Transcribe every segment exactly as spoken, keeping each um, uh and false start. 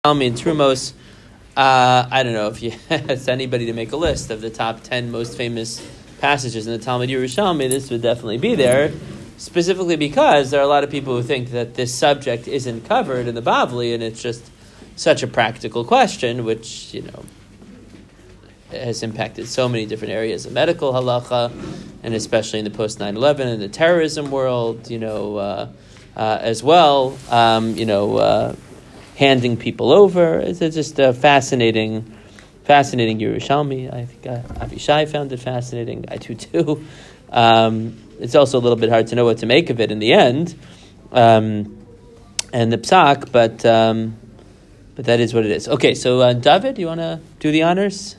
Yerushalmi and Trumos. Uh, I don't know if you asked anybody to make a list of the top ten most famous passages in the Talmud Yerushalmi, this would definitely be there, specifically because there are a lot of people who think that this subject isn't covered in the Bavli, and it's just such a practical question, which, you know, has impacted so many different areas of medical halacha, and especially in the post nine eleven and the terrorism world, you know, uh, uh, as well, um, you know, uh, handing people over. It's, it's just a fascinating, fascinating Yerushalmi. I think uh, Avishai found it fascinating. I do too. Um, it's also a little bit hard to know what to make of it in the end, um, and the psak, but um, but that is what it is. Okay, so uh, David, you want to do the honors?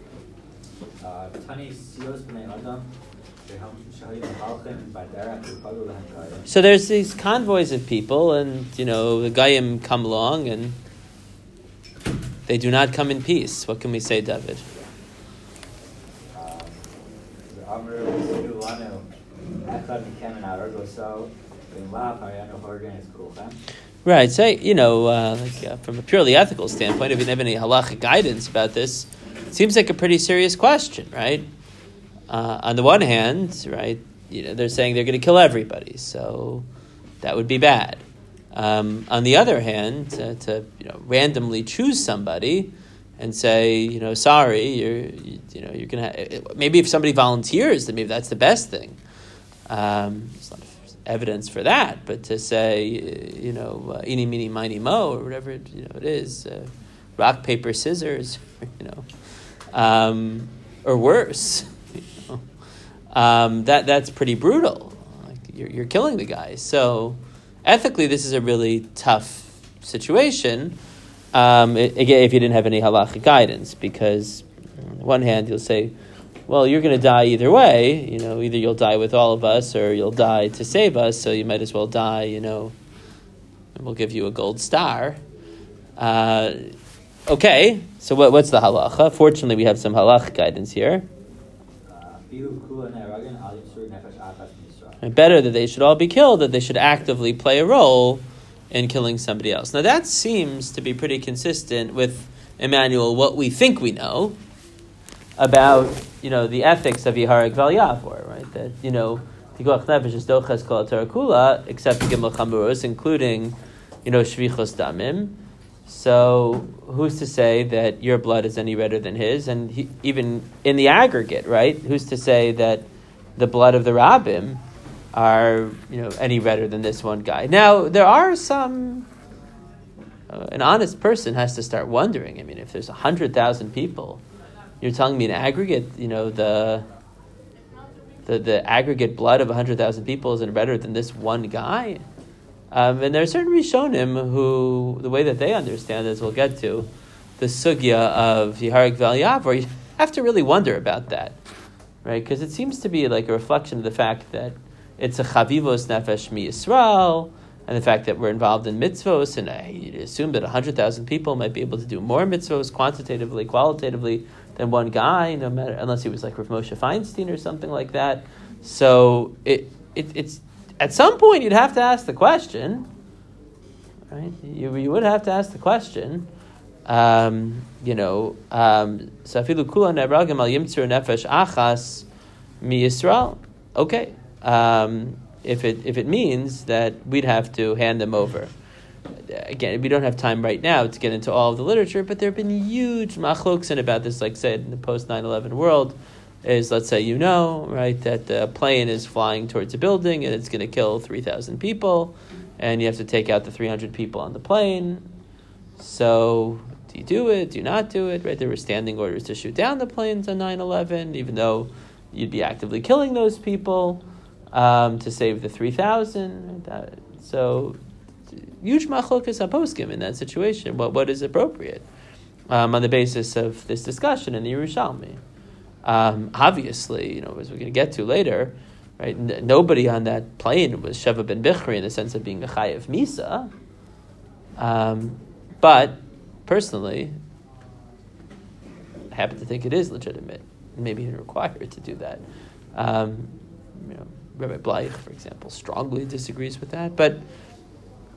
So there's these convoys of people, and, you know, the Goyim come along, and they do not come in peace. What can we say, David? Right, so, you know, uh, like, uh, from a purely ethical standpoint, if you have any halachic guidance about this, it seems like a pretty serious question, right? Uh, on the one hand, right, you know, they're saying they're going to kill everybody, so that would be bad. Um, on the other hand, uh, to you know randomly choose somebody and say, you know, sorry, you're you, you know you're going to maybe if somebody volunteers, then maybe that's the best thing. Um, there's a lot of evidence for that, but to say, you know, uh, eeny, meeny, miny, mo, or whatever it, you know it is, uh, rock, paper, scissors, you know, um, or worse. Um, that that's pretty brutal. Like you're, you're killing the guy. So ethically, this is a really tough situation. Um, it, again, if you didn't have any halachic guidance, because on the one hand you'll say, well, you're going to die either way. You know, either you'll die with all of us, or you'll die to save us. So you might as well die. You know, and we'll give you a gold star. Uh, okay, so what, what's the halacha? Fortunately, we have some halachic guidance here. Better that they should all be killed, that they should actively play a role in killing somebody else. Now that seems to be pretty consistent with, Emmanuel, what we think we know about, you know, the ethics of Yihareg Val Yavor, right? That, you know, Tiguach Nefesh is Doches Kol Tarakula, except Gimel Chamuros, including, you know, Shvichos Damim. So who's to say that your blood is any redder than his? And he, even in the aggregate, right? Who's to say that the blood of the rabbim are, you know, any redder than this one guy? Now, there are some... Uh, an honest person has to start wondering. I mean, if there's one hundred thousand people, you're telling me in aggregate, you know, the the, the aggregate blood of one hundred thousand people isn't redder than this one guy? Um, and there are certain Rishonim who, the way that they understand, as we'll get to, the sugya of Yihareg Val Yavor, you have to really wonder about that, right? Because it seems to be like a reflection of the fact that it's a chavivos nefesh mi Yisrael, and the fact that we're involved in mitzvos, and I you'd assume that one hundred thousand people might be able to do more mitzvos quantitatively, qualitatively, than one guy, no matter, unless he was like Rav Moshe Feinstein or something like that. So it, it it's... At some point, you'd have to ask the question, right? You, you would have to ask the question, um, you know, Safilu kula ne'ragim al yimtzur nefesh achas mi Yisrael. Okay, um, if it if it means that we'd have to hand them over. Again, we don't have time right now to get into all of the literature, but there have been huge machlokes about this, like said in the post nine eleven world. Is, let's say, you know, right, that the plane is flying towards a building and it's going to kill three thousand people, and you have to take out the three hundred people on the plane. So, do you do it? Do you not do it? Right? There were standing orders to shoot down the planes on nine eleven, even though you'd be actively killing those people um, to save the three thousand. Right? So, huge machlokas haposkim in that situation. What What is appropriate um, on the basis of this discussion in the Yerushalmi? Um, obviously, you know, as we're going to get to later, right? N- nobody on that plane was Sheva ben Bichri in the sense of being a chayev misa. Um, but personally, I happen to think it is legitimate, maybe even required to do that. Um, you know, Rabbi Bleich, for example, strongly disagrees with that. But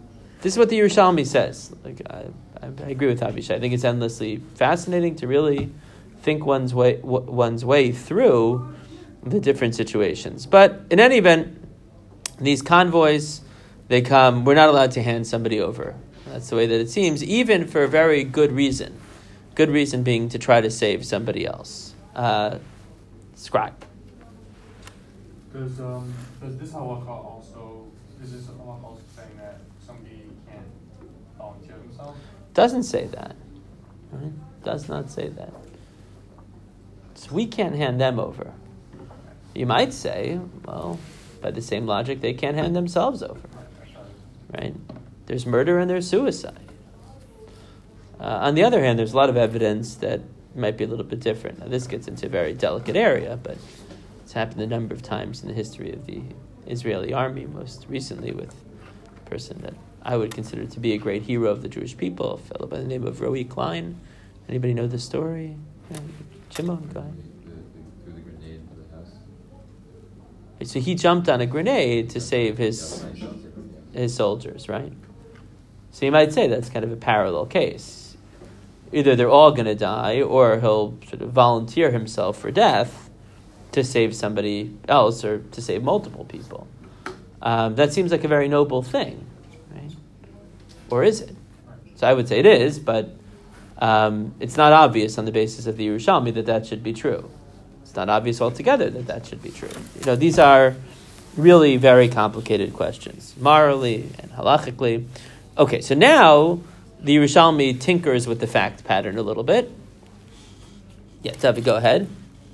this is what the Yerushalmi says. Like I, I, I agree with Avishai. I think it's endlessly fascinating to really think one's way w- one's way through the different situations. But in any event, these convoys, they come. We're not allowed to hand somebody over. That's the way that it seems, even for a very good reason. Good reason being to try to save somebody else. Uh, scribe. Does um does this halakha also is this halakha also saying that somebody can't volunteer themselves? Doesn't say that. Right? Does not say that. So we can't hand them over. You might say, well, by the same logic, they can't hand themselves over. Right? There's murder and there's suicide. Uh, on the other hand, there's a lot of evidence that might be a little bit different. Now, this gets into a very delicate area, but it's happened a number of times in the history of the Israeli army, most recently with a person that I would consider to be a great hero of the Jewish people, a fellow by the name of Roe Klein. Anybody know the story? Yeah. Shimon, go ahead. Threw the grenade into the house. So he jumped on a grenade to save his his soldiers, right? So you might say that's kind of a parallel case. Either they're all going to die, or he'll sort of volunteer himself for death to save somebody else, or to save multiple people. Um, that seems like a very noble thing, right? Or is it? So I would say it is, but um, it's not obvious on the basis of the Yerushalmi that that should be true. It's not obvious altogether that that should be true. You know, these are really very complicated questions, morally and halachically. Okay, so now the Yerushalmi tinkers with the fact pattern a little bit. Yeah, Tavi, go ahead.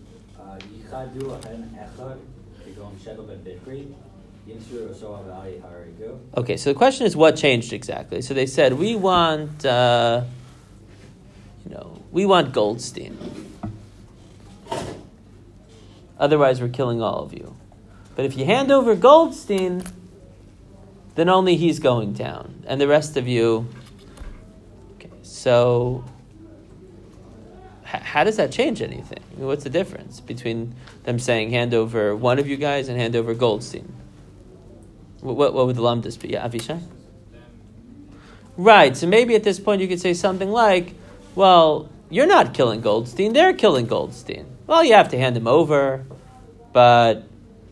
Okay, so the question is, what changed exactly? So they said, we want, uh, you know, we want Goldstein. Otherwise, we're killing all of you. But if you hand over Goldstein, then only he's going down, and the rest of you. Okay, so h- how does that change anything? I mean, what's the difference between them saying hand over one of you guys and hand over Goldstein? What, what, what would the lumdus be? Yeah, Avishai? Right, so maybe at this point you could say something like, well, you're not killing Goldstein, they're killing Goldstein. Well, you have to hand him over, but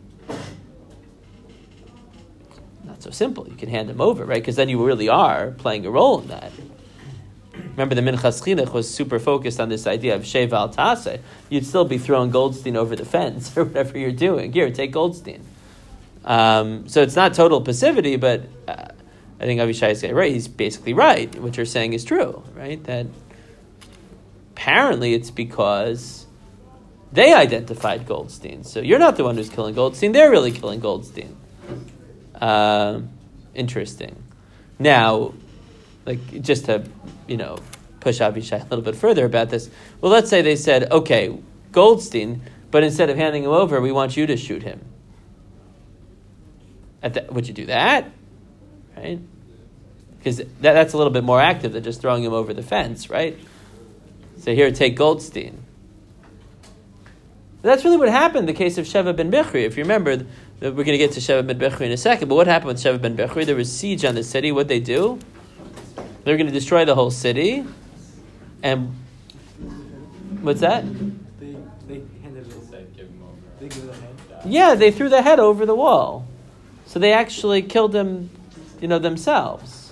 not so simple. You can hand him over, right? Because then you really are playing a role in that. Remember, the Minchas Chinuch was super focused on this idea of Sheva al Taseh. You'd still be throwing Goldstein over the fence or whatever you're doing. Here, take Goldstein. Um, so it's not total passivity, but uh, I think Avishai is right. He's basically right. What you're saying is true, right? That apparently it's because they identified Goldstein. So you're not the one who's killing Goldstein. They're really killing Goldstein. Uh, interesting. Now, like, just to, you know, push Avishai a little bit further about this, well, let's say they said, okay, Goldstein, but instead of handing him over, we want you to shoot him. At the, would you do that? Right? Because that, that's a little bit more active than just throwing him over the fence, right? So here, take Goldstein. That's really what happened in the case of Sheva ben Bichri. If you remember, we're going to get to Sheva ben Bichri in a second, but what happened with Sheva ben Bichri? There was siege on the city. What'd they do? They were going to destroy the whole city. And what's that? They they handed it said give him over. They give the head. Yeah, they threw the head over the wall. So they actually killed him, you know, themselves.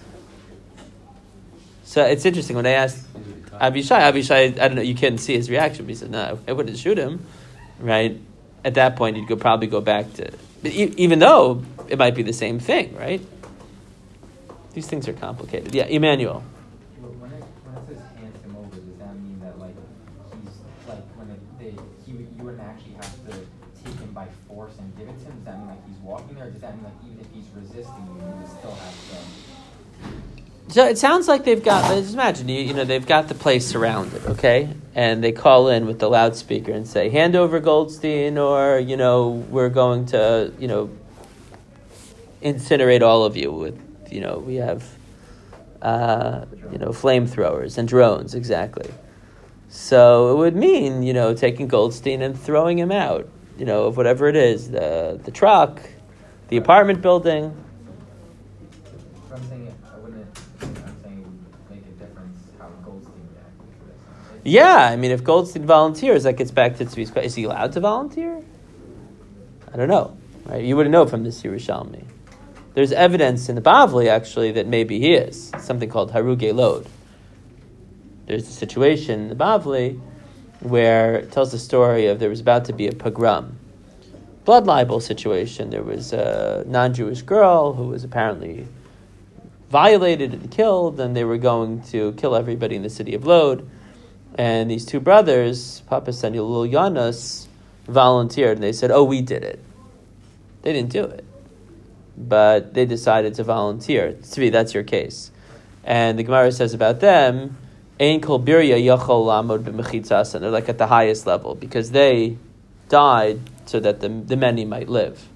So it's interesting when I asked Avishai, Avishai, I don't know, you couldn't see his reaction, but he said, no, I wouldn't shoot him, right? At that point, you'd go probably go back to, but e- even though it might be the same thing, right? These things are complicated. Yeah, Emmanuel. But when it when it says hand him over, does that mean that like he's like when it, they he you wouldn't actually have to take him by force and give it to him? Does that mean like he's walking there? Or does that mean like even if he's resisting you, you would still have to? So it sounds like they've got, just imagine, you, you know, they've got the place surrounded, okay? And they call in with the loudspeaker and say, hand over Goldstein, or, you know, we're going to, you know, incinerate all of you with, you know, we have, uh, you know, flamethrowers and drones, exactly. So it would mean, you know, taking Goldstein and throwing him out, you know, of whatever it is, the the truck, the apartment building. I'm saying I wouldn't Goldstein react to this? Yeah, I mean, if Goldstein volunteers, that gets back to Tzvi's question. Is he allowed to volunteer? I don't know. Right? You wouldn't know from this Yerushalmi. There's evidence in the Bavli, actually, that maybe he is. Something called Haruge Lod. There's a situation in the Bavli where it tells the story of there was about to be a pogrom. Blood libel situation. There was a non-Jewish girl who was apparently violated and killed, and they were going to kill everybody in the city of Lod. And these two brothers, Papas and Yulul Yanas, volunteered, and they said, oh, we did it. They didn't do it. But they decided to volunteer. Tzvi, that's your case. And the Gemara says about them, Ein kol birya yachol lamod b'mechitzas, and they're like at the highest level, because they died so that the, the many might live.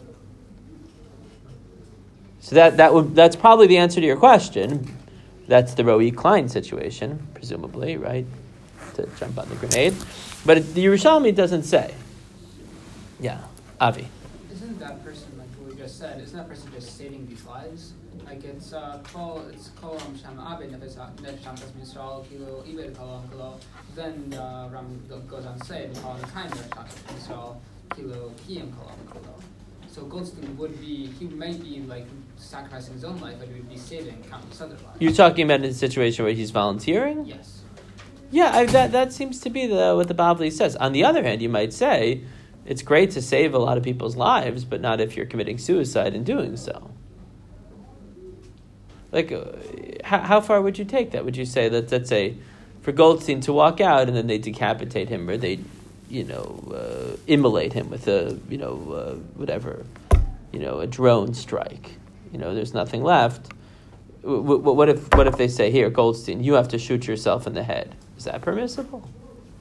So that, that would that's probably the answer to your question. That's the Ro'i Klein situation, presumably, right? To jump on the grenade. But it, the Yerushalmi doesn't say. Yeah, Avi. Isn't that person, like we just said, isn't that person just saving these lives? Like it's uh, kol, it's kolam sham abe nefesh sham tas misral kilo ibed kolam kilo. Then uh, Ram goes on to say the kolam time misral kilo kiyam kolam kilo. So Goldstein would be, he might be like sacrificing his own life, but he would be saving countless other lives. You're talking about in a situation where he's volunteering? Yes. Yeah, I, that that seems to be the what the Bavli says. On the other hand, you might say it's great to save a lot of people's lives, but not if you're committing suicide in doing so. Like, uh, how, how far would you take that? Would you say that, let's say, for Goldstein to walk out and then they decapitate him, or they, you know, uh, immolate him with a, you know, uh, whatever, you know, a drone strike. You know, there's nothing left. W- w- what if what if they say, here, Goldstein, you have to shoot yourself in the head? Is that permissible?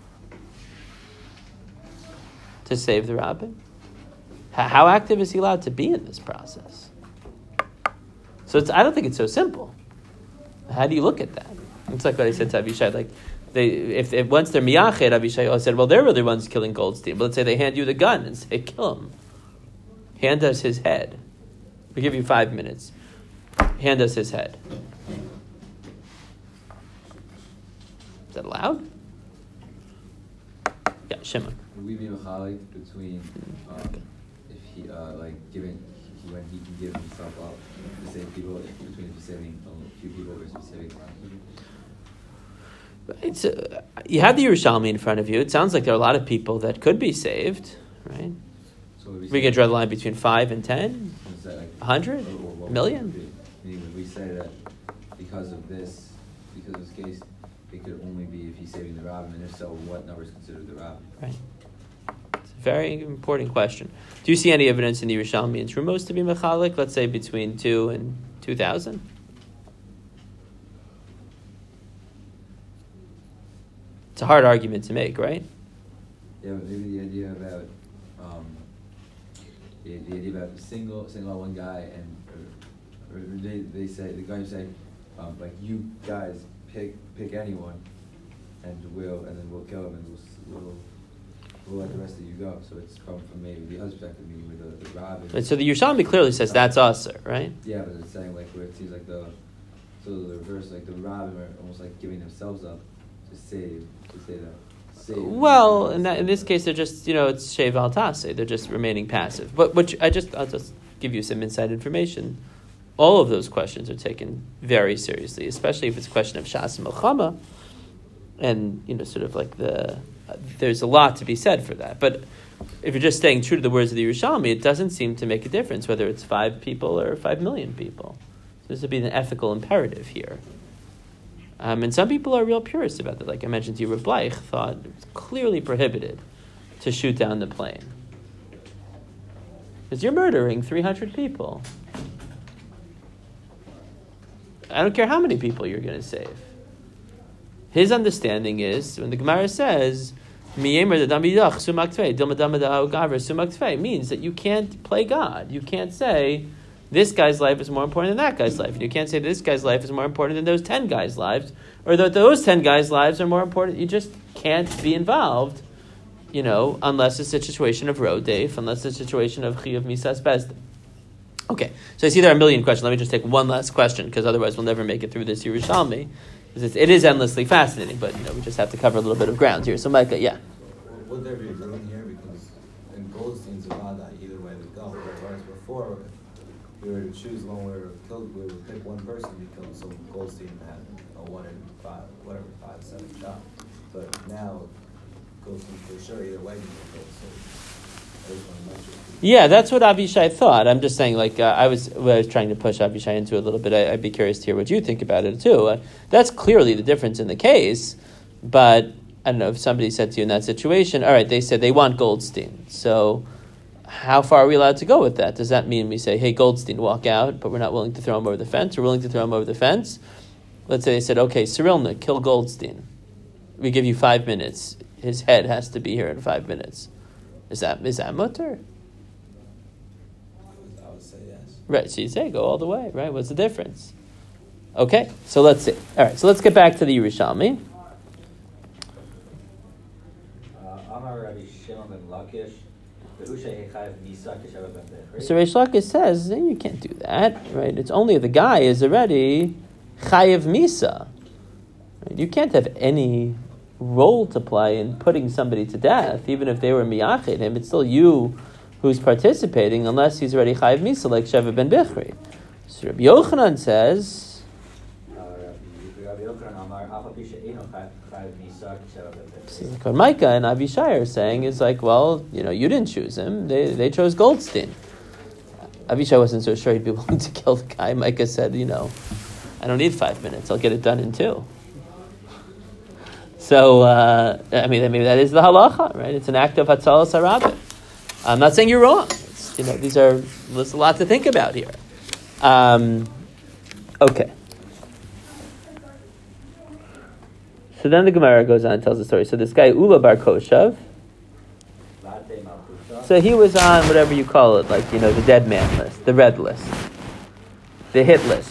To save the rabbin? H- how active is he allowed to be in this process? So it's, I don't think it's so simple. How do you look at that? It's like what I said to Avishai. Like, they, if, if once they're miyached, Avishai said, well, they're really the ones killing Goldstein. But let's say they hand you the gun and say, kill him. Hand us his head. We give you five minutes. Hand us his head. Is that allowed? Yeah, Shimon. Would we be machalik between um, if he uh, like giving he, when he can give himself up to save people, if, between saving a few people versus saving a lot of people? It's uh, you have the Yerushalmi in front of you. It sounds like there are a lot of people that could be saved, right? So we, we can draw the line between five and ten, like, a hundred, a million. Meaning, would we say that because of this, because of this case, it could only be if he's saving the rabbin, and if so, what number is considered the rabbin? Right. It's a very important question. Do you see any evidence in the Yerushalmi and Trumos to be mechalik? Let's say between two and two thousand. It's a hard argument to make, right? Yeah, but maybe the idea about um, the, the idea about single, single out one guy, and or, or they they say the guys say um, like you guys pick pick anyone, and we'll and then we'll kill him and we'll we'll, we'll let the rest of you go. So it's come from maybe the other perspective, meaning with the the rabbin. Right, so the Yerushalmi clearly says that's usher, right? Yeah, but it's saying like where it seems like the so the reverse, like the rabbin are almost like giving themselves up to save, to say that. Save Well, in that in this case, they're just, you know, it's shev al taseh. They're just remaining passive. But which I just I'll just give you some inside information. All of those questions are taken very seriously, especially if it's a question of shas milchama, and you know, sort of like the uh, there's a lot to be said for that. But if you're just staying true to the words of the Yerushalmi, it doesn't seem to make a difference whether it's five people or five million people. So this would be an ethical imperative here. Um, and some people are real purists about that. Like I mentioned to you, Reb Bleich thought it was clearly prohibited to shoot down the plane. Because you're murdering three hundred people. I don't care how many people you're going to save. His understanding is, when the Gemara says, means that you can't play God. You can't say, this guy's life is more important than that guy's life. And you can't say this guy's life is more important than those ten guys' lives, or that those ten guys' lives are more important. You just can't be involved, you know, unless it's a situation of rodef, unless it's a situation of chiyuv misas bezdin. Okay, so I see there are a million questions. Let me just take one last question, because otherwise we'll never make it through this Yerushalmi. because it's, it is endlessly fascinating. But you know, we just have to cover a little bit of ground here. So, Micah, yeah. Would there be room here? Because in Goldstein's Avada, either way we go. Whereas before, if we were to choose one way to kill, we would pick one person to be killed. So Goldstein had a one in five, whatever, five, seven shot. But now, Goldstein for sure either way can get killed. So I just want to mention. Yeah, that's what Avishai thought. I'm just saying, like, uh, I was I was trying to push Avishai into it a little bit. I, I'd be curious to hear what you think about it, too. Uh, that's clearly the difference in the case, but I don't know if somebody said to you in that situation, all right, they said they want Goldstein. So how far are we allowed to go with that? Does that mean we say, hey, Goldstein, walk out, but we're not willing to throw him over the fence? We're willing to throw him over the fence? Let's say they said, okay, Cyrilna, kill Goldstein. We give you five minutes. His head has to be here in five minutes. Is that is that mutter? I would say yes. Right, so you say go all the way, right? What's the difference? Okay, so let's see. All right, so let's get back to the Yerushalmi. Amar Rabbi Shimon ben Lakish, Behusha Echayev Misa Keshav ben Bechri. So Reish Lakish says, eh, you can't do that, right? It's only if the guy is already Chayev Misa. Right? You can't have any role to play in putting somebody to death, even if they were miyached him. It's still you who's participating, unless he's already chayiv misa, like Sheva ben Bichri. So Rabbi Yochanan says, so what Micah and Avishai are saying is like, well, you know, you didn't choose him; they they chose Goldstein. Avishai wasn't so sure he'd be willing to kill the guy. Micah said, you know, I don't need five minutes; I'll get it done in two. So, uh, I mean, maybe that is the halacha, right? It's an act of hatzalas harabim. I'm not saying you're wrong. It's, you know, these are, there's a lot to think about here. Um, okay. So then the Gemara goes on and tells the story. So this guy, Ula Bar Koshav, so he was on whatever you call it, like, you know, the dead man list, the red list, the hit list.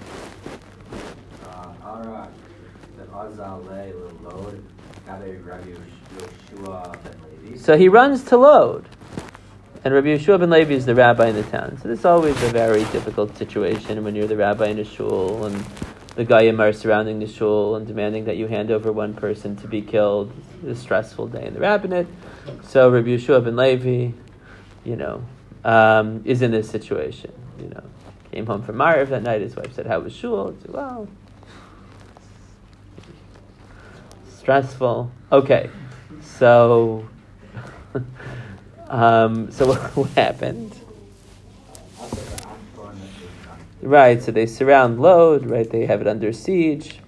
So he runs to load, and Rabbi Yeshua ben Levi is the rabbi in the town. So this is always a very difficult situation when you're the rabbi in a shul, and the Goyim are surrounding the shul and demanding that you hand over one person to be killed. It's a stressful day in the rabbinate. So Rabbi Yeshua ben Levi, you know, um, is in this situation. You know, came home from Mariv that night. His wife said, "How was shul?" He said, "Well, stressful." Okay, so. um, so what, what happened? Right, so they surround Lod, right, they have it under siege.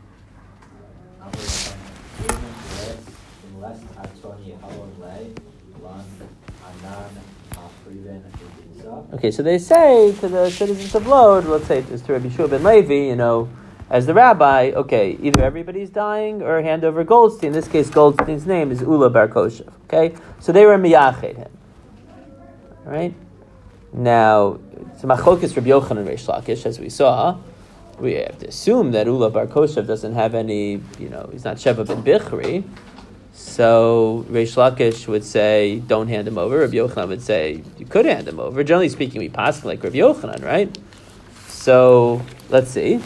Okay, so they say to the citizens of Lod, let's say it's to Rabbi Yeshua ben Levi, you know, as the rabbi, okay, either everybody's dying or hand over Goldstein. In this case, Goldstein's name is Ula Bar Koshev. Okay, so they were miyached him. All right. Now, it's a machlokes Rabbi Yochanan and Reish Lakish, as we saw. We have to assume that Ula Bar Koshev doesn't have any, you know, he's not Sheva ben Bichri. So Reish Lakish would say, don't hand him over. Rabbi Yochanan would say, you could hand him over. Generally speaking, we pass like Rabbi Yochanan, right? So let's see.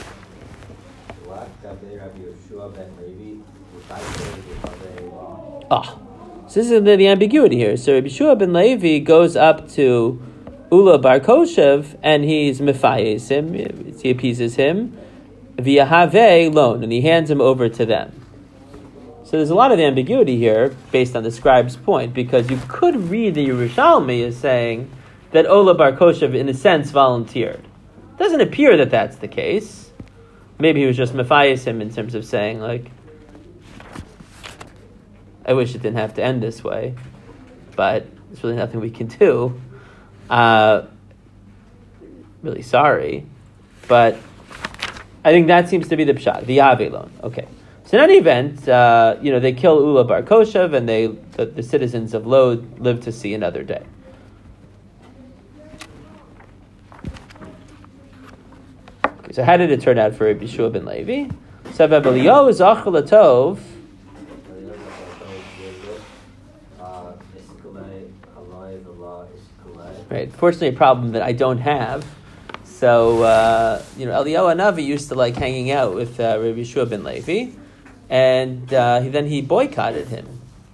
Ah, so this is the, the ambiguity here. So Rabbi Yeshua ben Levi goes up to Ula Bar Koshev and he's mefayes him, he appeases him, via have loan, and he hands him over to them. So there's a lot of ambiguity here based on the scribe's point, because you could read the Yerushalmi as saying that Ula Bar Koshev in a sense volunteered. It doesn't appear that that's the case. Maybe he was just mefayes him in terms of saying like, I wish it didn't have to end this way, but there's really nothing we can do. Uh, really sorry, but I think that seems to be the pshat, the avelon. Okay, so in any event, uh, you know, they kill Ula Bar Koshev, and they the, the citizens of Lod live to see another day. Okay, so how did it turn out for Rabbi Yeshua ben Levi? Sav Eliyahu zachar latov. Right. Fortunately, a problem that I don't have. So, uh, you know, Eliyahu Hanavi used to like hanging out with uh, Rabbi Yeshua ben Levi, and uh, he, then he boycotted him.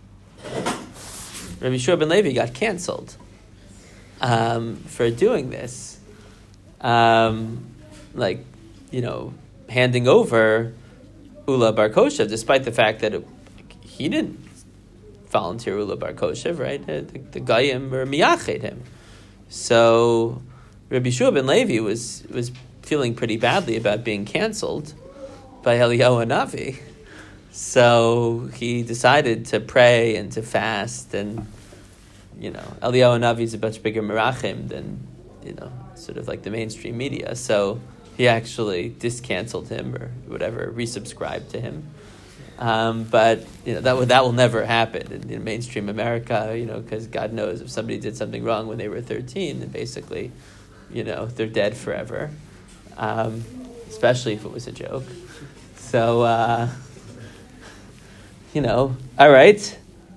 Rabbi Yeshua ben Levi got canceled um, for doing this. Um, like, you know, handing over Ula Bar Koshev, despite the fact that it, he didn't volunteer Ula Bar Koshev, right? The, the, the Goyim were miyached him. So Rabbi Yeshua ben Levi was was feeling pretty badly about being canceled by Eliyahu Hanavi. So he decided to pray and to fast, and you know, Eliyahu Hanavi is a much bigger merachim than, you know, sort of like the mainstream media. So he actually discanceled him or whatever, resubscribed to him. Um, but you know that will, that will never happen in, in mainstream America, you know, because God knows if somebody did something wrong when they were thirteen, then basically, you know, they're dead forever. Um, especially if it was a joke. So, uh, you know, all right.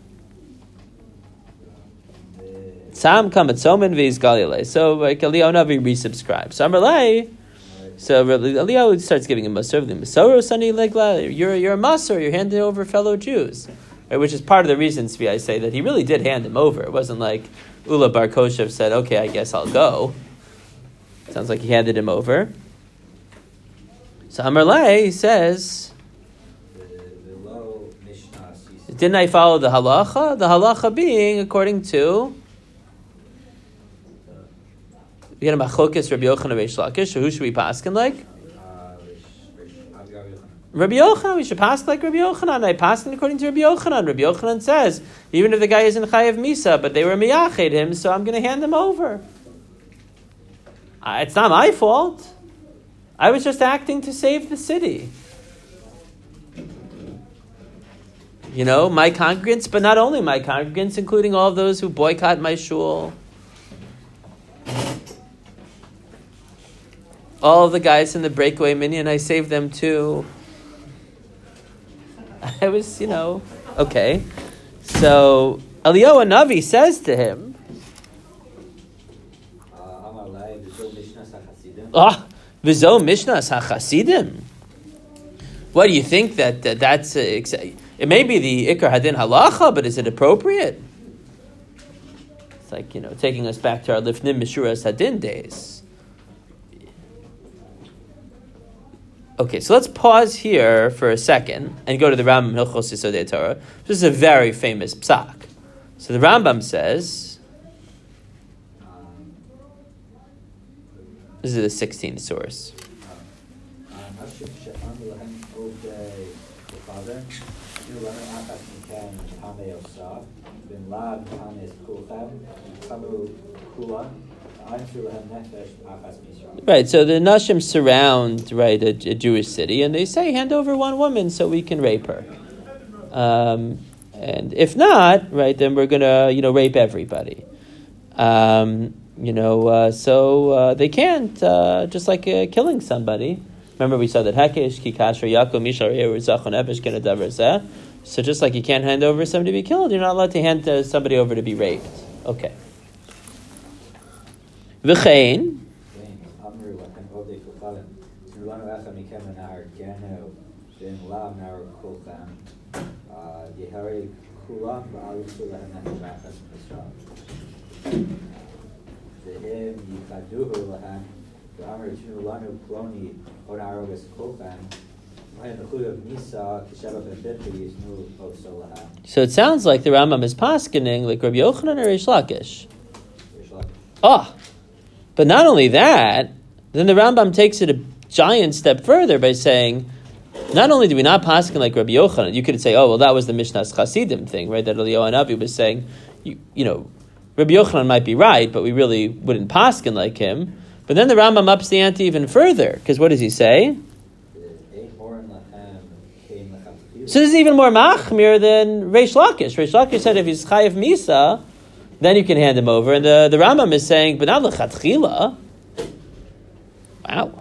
Sam kamatzomen v'is galilei. So like Eliyahu Hanavi resubscribes. So Amalei. So Eliyahu starts giving him Masor. Masoro Sani Legla. You're you're a Masor. You're handing over fellow Jews, right? Which is part of the reason, Tzvi, I say that he really did hand him over. It wasn't like Ula Bar Koshev said, "Okay, I guess I'll go." Sounds like he handed him over. So Amalei says, "Didn't I follow the halacha? The halacha being according to." We had a machlokas Rabbi Yochanan Reish Lakish. So who should we paskin like? Rabbi Yochanan. We should paskin like Rabbi Yochanan. I paskin according to Rabbi Yochanan. Rabbi Yochanan says even if the guy isn't chayav misa, but they were miyached him, so I'm going to hand him over. Uh, it's not my fault. I was just acting to save the city. You know, my congregants, but not only my congregants, including all of those who boycott my shul. All of the guys in the breakaway minyan, I saved them too. I was, you know, okay. So Eliyahu Hanavi says to him, "Ah, v'zo mishnas hachasidim." What do you think that, that that's? Uh, it may be the ikar hadin halacha, but is it appropriate? It's like, you know, taking us back to our lifnim mishuras hadin days. Okay, so let's pause here for a second and go to the Rambam Hilchos Yesodei Torah. This is a very famous psak. So the Rambam says, this is the sixteenth source. Right, so the Nashim surround, right, a, a Jewish city, and they say, hand over one woman so we can rape her. Um, and if not, right, then we're going to, you know, rape everybody. Um, you know, uh, so uh, they can't, uh, just like uh, killing somebody. Remember we saw that Hakesh, Kikashra, Yaakov, Mishar, Zachon, Ebesh, Kenadavar, so just like you can't hand over somebody to be killed, you're not allowed to hand uh, somebody over to be raped. Okay. V'chein. So it sounds like the Rambam is paskening like Rabbi Yochanan or Reish Lakish. Oh, but not only that, then the Rambam takes it a giant step further by saying, not only do we not pasken like Rabbi Yochanan, you could say, oh, well, that was the Mishnah's Chasidim thing, right? That Eliyahu Hanavi was saying, you, you know, Rabbi Yochanan might be right, but we really wouldn't pasken like him. But then the Rambam ups the ante even further, because what does he say? So this is even more machmir than Reish Lakish. Reish Lakish said if he's chayav misa, then you can hand him over. And the, the Rambam is saying, but not l'chatchila. Wow.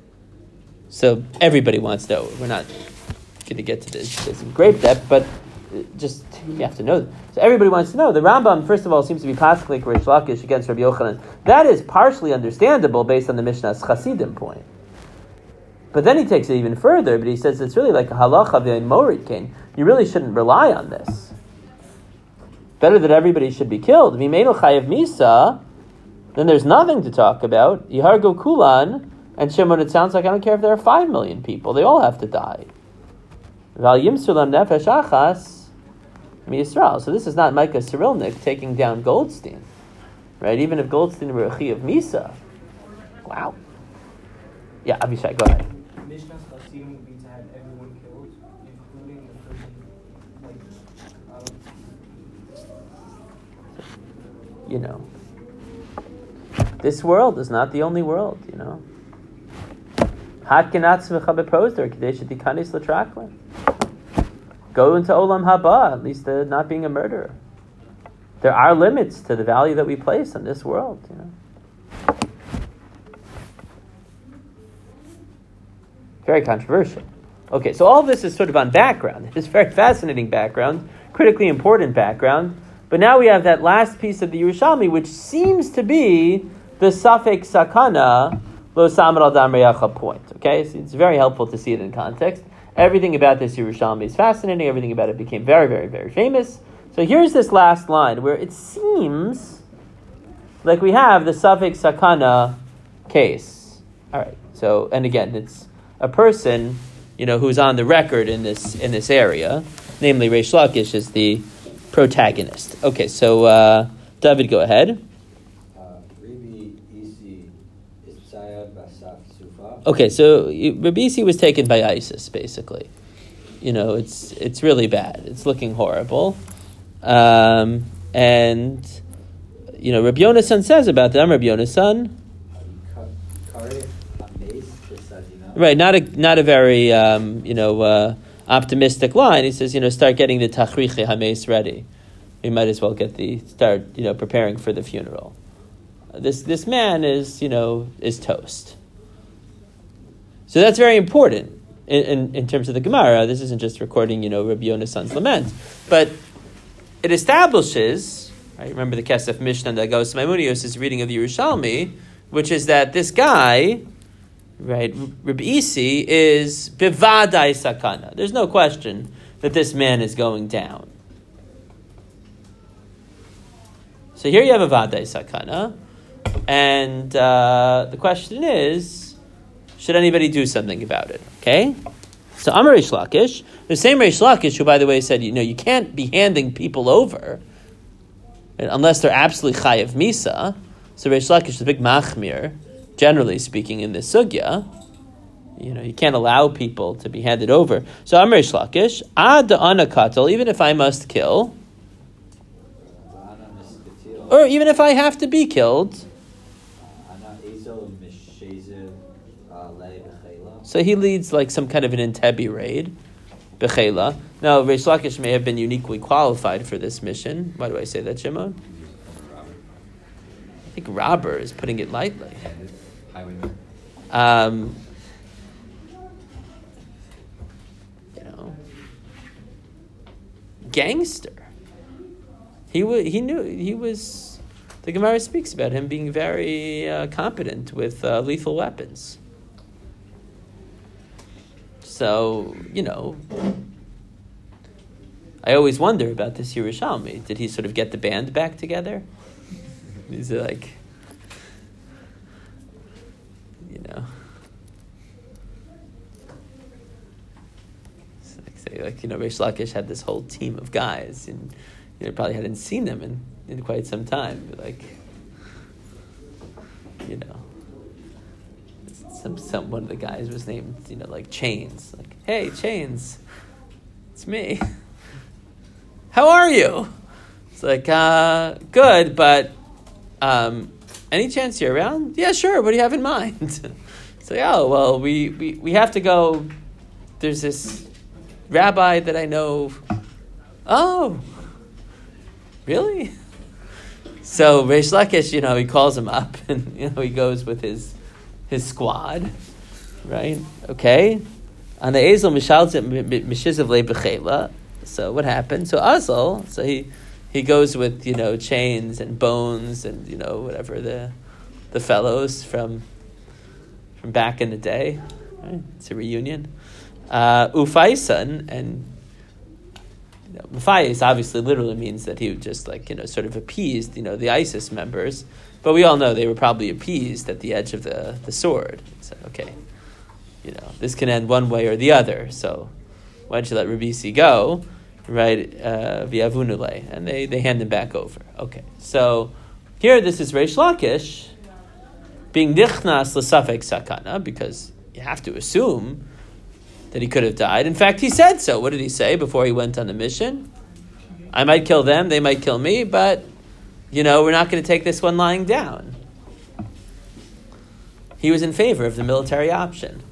So everybody wants to know. We're not going to get to this, this in great depth, but just, you have to know. So everybody wants to know. The Rambam, first of all, seems to be passing like Rish Lakish against Rabbi Yochanan. That is partially understandable based on the Mishnah's Chasidim point. But then he takes it even further, but he says it's really like a halacha v'ein morid kain. You really shouldn't rely on this. Better that everybody should be killed. V'meinu chayev misa, then there's nothing to talk about. Yihargo kulan, and Shimon, it sounds like I don't care if there are five million people. They all have to die. Val yimsu lam nefesh achas mi-Yisrael. So this is not Micah Cyrilnik taking down Goldstein. Right? Even if Goldstein were a chi of misa. Wow. Yeah, Abishai, go ahead. Mishnah's Chasidim would be to have everyone killed, including the person, like, um, You know, this world is not the only world, you know. Go into Olam Haba, at least uh, not being a murderer. There are limits to the value that we place on this world, you know. Very controversial. Okay, so all of this is sort of on background. It's very fascinating background, critically important background. But now we have that last piece of the Yerushalmi, which seems to be the Safek Sakana Lo Samar al Dam Reyacha point. Okay, so it's very helpful to see it in context. Everything about this Yerushalmi is fascinating. Everything about it became very, very, very famous. So here's this last line where it seems like we have the Safek Sakana case. All right. So, and again, it's a person, you know, who's on the record in this in this area, namely Reish Lakish is the protagonist. Okay, so uh, David, go ahead. Okay, so Rabbi Isi was taken by ISIS, basically. You know, it's it's really bad. It's looking horrible. Um, and, you know, Rabbi Yonasan says about them, Rabbi Yonasan, right, not a not a very um, you know uh, optimistic line. He says, you know, start getting the tachriche hameis ready. We might as well get the start, you know, preparing for the funeral. Uh, this this man is, you know, is toast. So that's very important in, in, in terms of the Gemara. This isn't just recording, you know, Rabbi Yonasan's lament, but it establishes. Right, remember the Kesef Mishnah that goes Maimonios' reading of the Yerushalmi, which is that this guy. Right, Rabbi Isi is bivadai sakana. There's no question that this man is going down. So here you have a vadai sakana, and uh, the question is, should anybody do something about it? Okay, so Amar Reish Lakish, the same Reish Lakish who, by the way, said, you know, you can't be handing people over unless they're absolutely chayav misa. So Reish Lakish is a big machmir. Generally speaking, in this sugya, you know, you can't allow people to be handed over. So Amar Reish Lakish, ad ana katel, even if I must kill, or even if I have to be killed. So he leads like some kind of an Entebbe raid, bechela. Now Reish Lakish may have been uniquely qualified for this mission. Why do I say that, Shimon? I think robber is putting it lightly. Um, you know, gangster. He w- he knew he was. The Gemara speaks about him being very uh, competent with uh, lethal weapons. So you know, I always wonder about this Yerushalmi. Did he sort of get the band back together? Is it like, you know, it's like, say, like, you know, Reish Lakish had this whole team of guys, and you know, probably hadn't seen them in, in quite some time. But like, you know, some some one of the guys was named, you know, like Chains. Like, hey, Chains, it's me. How are you? It's like, uh, good, but. Um, any chance you're around? Yeah, sure. What do you have in mind? So, oh, well, we, we, we have to go. There's this rabbi that I know. Oh, really? So Reish Lakish, you know, he calls him up, and you know he goes with his his squad, right? Okay. On the Ezel Mishalzit Mishizav Le Bechela, So what happened? So Azal, so he he goes with, you know, chains and bones and, you know, whatever the the fellows from from back in the day. Right? It's a reunion. Uh, Ufaisan, and you know, Mufayis obviously literally means that he just like, you know, sort of appeased, you know, the ISIS members. But we all know they were probably appeased at the edge of the, the sword. So, okay, you know, this can end one way or the other. So why don't you let Rabisi go, right, uh, via Vunule, and they, they hand him back over. Okay, so here this is Reish Lakish being nichnas l'safek sakana, because you have to assume that he could have died. In fact, he said so. What did he say before he went on the mission? I might kill them, they might kill me, but, you know, we're not going to take this one lying down. He was in favor of the military option.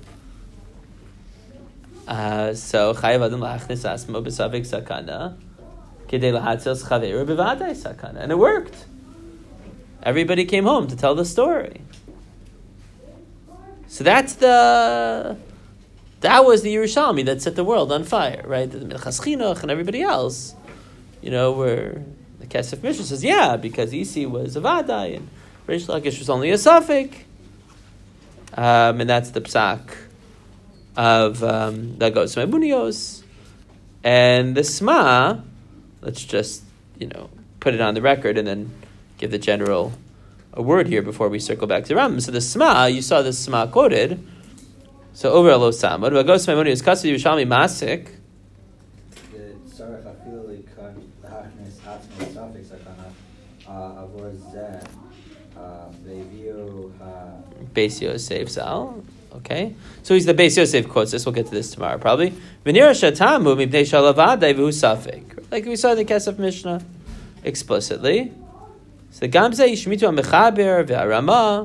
Uh, so, chayav adam lachnis asmo b'savik sakana, k'dei lahatzil s'chaveru b'vadai sakana. And it worked. Everybody came home to tell the story. So that's the... That was the Yerushalmi that set the world on fire, right? The Minchas Chinuch and everybody else, you know, were... The Kesef Mishnah says, yeah, because Isi was a Vadai and Reish Lakish was only a Safek. Um, and that's the Psak of um, that goes to Mebunios. And the Sma, let's just, you know, put it on the record and then give the general a word here before we circle back to Ram. So the Sma, you saw the Sma quoted. So over Alo Samad, Vagos Mebunios Kasav Yerushalmi Masik. The Tzarech Afilu Likach Lachnis Atzmo Safek Sakana Avor Zeh Leviu Ha Beis Yosef Zal. Okay, so he's the Beis Yosef quotes this. We'll get to this tomorrow probably. V'nira Shatamu Mipnei Shalavadai V'hu Safek, like we saw in the Kesef Mishnah explicitly. So Gamze Yishmitu HaMechaber V'Arama.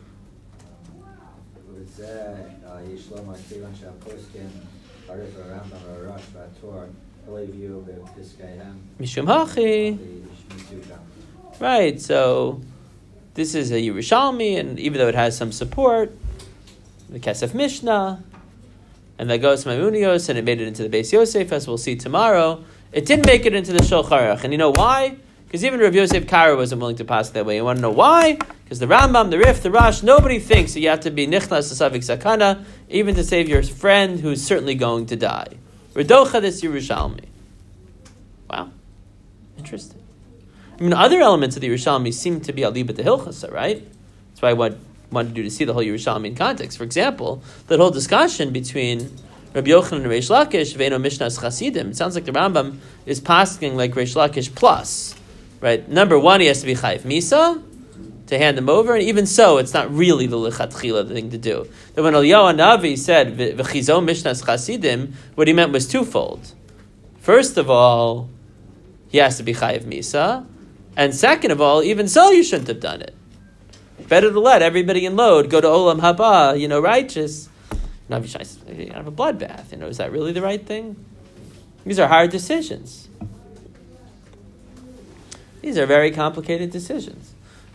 Mishum Hachi. Right, so this is a Yerushalmi, and even though it has some support, the Kesef Mishnah, and that goes to Maimunios, and it made it into the Beis Yosef, as we'll see tomorrow. It didn't make it into the Shulchan Aruch, and you know why? Because even Rav Yosef Karo wasn't willing to pass that way. You want to know why? Because the Rambam, the Rif, the Rash, nobody thinks that you have to be nichnas l'savik sakana, even to save your friend who's certainly going to die. Redocha this Yerushalmi. Wow. Interesting. I mean, other elements of the Yerushalmi seem to be alibat the Hilchasa, right? That's why I want, wanted you to see the whole Yerushalmi in context. For example, that whole discussion between Rabbi Yochanan and Reish Lakish, Ve'eno Mishnas Chasidim, it sounds like the Rambam is pasking like Reish Lakish plus, right? Number one, he has to be Chayv Misa, to hand them over, and even so, it's not really the lechatchila thing to do. That when Eliyahu Navi said v'chizo mishnas chasidim, what he meant was twofold. First of all, he has to be chayiv misa, and second of all, even so, you shouldn't have done it. Better to let everybody in Lod go to Olam Haba, you know, righteous. Not have a bloodbath. You know, is that really the right thing? These are hard decisions. These are very complicated decisions.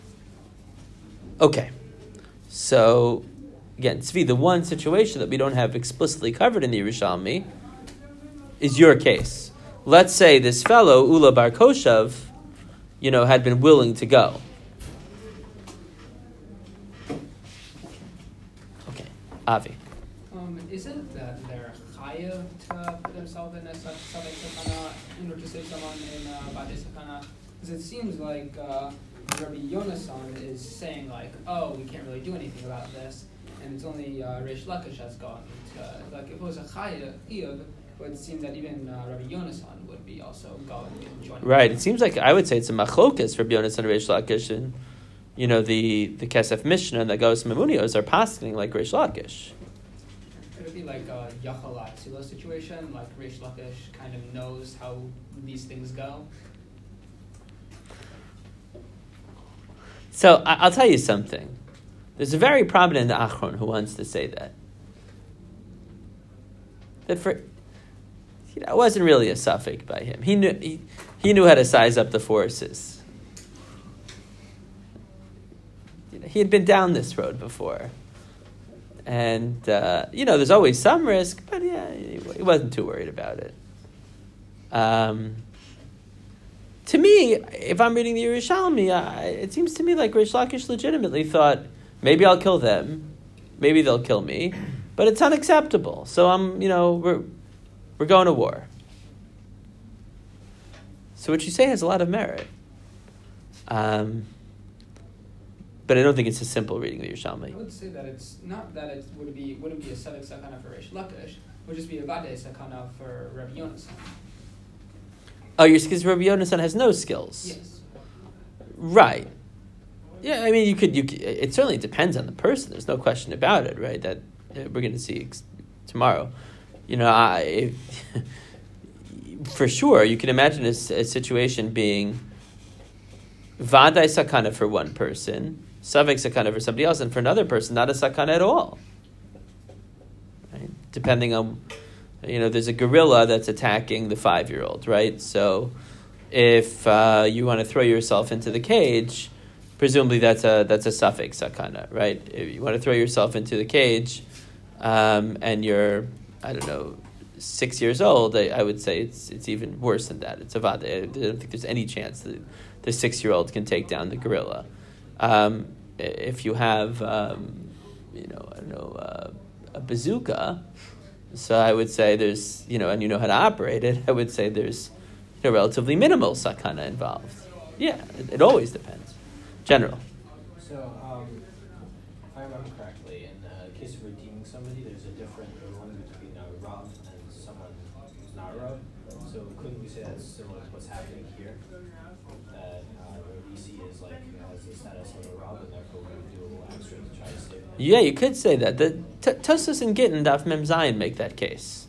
Okay, so again, Tzvi, the one situation that we don't have explicitly covered in the Yerushalmi is your case. Let's say this fellow, Ula Bar Koshav, you know, had been willing to go. Okay, Avi. Um, is it that they're chayav to put themselves in a such savek sakana in order to save someone in uh, badei sakana? Because it seems like uh, Rabbi Yonasan is saying like, oh, we can't really do anything about this, and it's only uh, Reish Lakish has gone. To, like if it was a chayav, it would seem that even uh, Rabbi Yonasan would be also going and joining. Right. It seems like I would say it's a machlokas for Rabbi Yonasan and Reish Lakish, and you know the the Kesef Mishnah and the Gos Memunios are passing like Reish Lakish. Could it be like a Yachal Atzila situation, like Reish Lakish kind of knows how these things go? So I- I'll tell you something. There's a very prominent Achron who wants to say that. That for, you know, it wasn't really a suffix by him. He knew he, he knew how to size up the forces. You know, he had been down this road before. And, uh, you know, there's always some risk, but yeah, he, he wasn't too worried about it. Um, to me, if I'm reading the Yerushalmi, I, it seems to me like Reish Lakish legitimately thought, maybe I'll kill them, maybe they'll kill me, but it's unacceptable. So I'm, you know, we're we're going to war. So what you say has a lot of merit. Um, but I don't think it's a simple reading of the Yerushalmi. I would say that it's not that it would be wouldn't be a Sevek Sakana for Reish Lakish, it would just be a Vade Sakana for Rabbi Yonasan. Oh, you're because Rabbi Yonasan has no skills. Yes. Right. Yeah, I mean, you could. You could, it certainly depends on the person. There's no question about it, right? That uh, we're going to see ex- tomorrow. You know, I if, for sure you can imagine a, a situation being Vadai Sakana for one person, Savek Sakana for somebody else, and for another person, not a Sakana at all. Right? Depending on, you know, there's a gorilla that's attacking the five-year-old, right? So if uh, you want to throw yourself into the cage, presumably that's a that's a Safek Sakana, right? If you want to throw yourself into the cage um, and you're, I don't know, six years old, I, I would say it's it's even worse than that. It's a Vada. I don't think there's any chance that the six-year-old can take down the gorilla. Um, if you have, um, you know, I don't know, uh, a bazooka, so I would say there's, you know, and you know how to operate it, I would say there's, you know, relatively minimal sakana involved. Yeah, it, it always depends. General. So, um, if I remember correctly, in the case of redeeming somebody, there's a different ruling between a Rav and someone who's not a Rav. So couldn't we say that's similar to what's happening here? That uh, the V C is like, has the status of a Rav, and therefore we're going to do a little extra to try to save him? Yeah, you could say that. The T- Tosfos and Gittin Daf Mem Zayin make that case.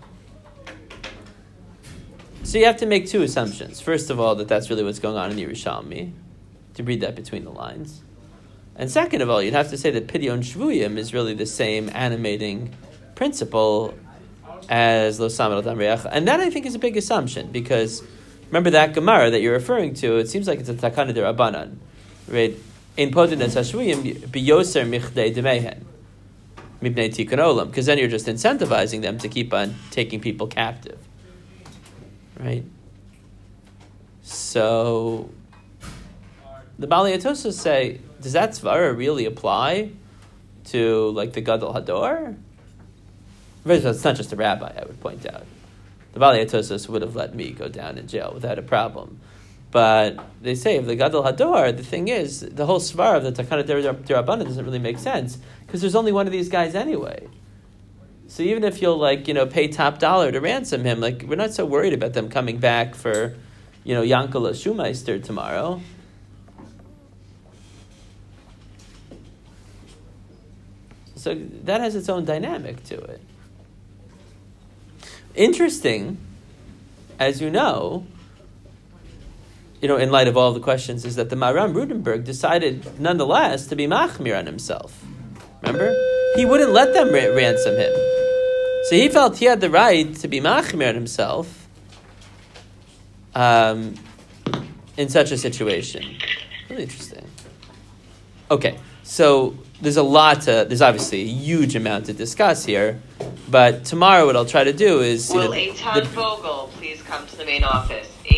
So you have to make two assumptions. First of all, that that's really what's going on in the Yerushalmi, to read that between the lines. And second of all, you'd have to say that Pidyon Shvuyim is really the same animating principle as Lo Samad Al Dam Reach. And that, I think, is a big assumption, because remember that Gemara that you're referring to, it seems like it's a Takana de Rabbanan, right? In Podin Es HaShvuyim, Biyoser Michdei Demehen, Mibnei Tikkun Olam, because then you're just incentivizing them to keep on taking people captive. Right? So the Balei Tosfos say, does that svara really apply to like the Gadol Hador? First of all, it's not just a rabbi, I would point out. The Balei Tosfos would have let me go down in jail without a problem. But they say if the Gadol Hador, the thing is, the whole svara of the Takana D'Rabbanan doesn't really make sense, because there's only one of these guys anyway. So even if you'll like, you know, pay top dollar to ransom him, like we're not so worried about them coming back for, you know, Yankala Shumeister tomorrow. So that has its own dynamic to it. Interesting, as you know, you know, in light of all the questions, is that the Maram Rudenberg decided nonetheless to be machmir on himself. Remember? He wouldn't let them ra- ransom him. So he felt he had the right to be machmir on himself um, in such a situation. Really interesting. Okay, so there's a lot to, there's obviously a huge amount to discuss here, but tomorrow what I'll try to do is... Will you know, Eitan the, Vogel please come to the main office?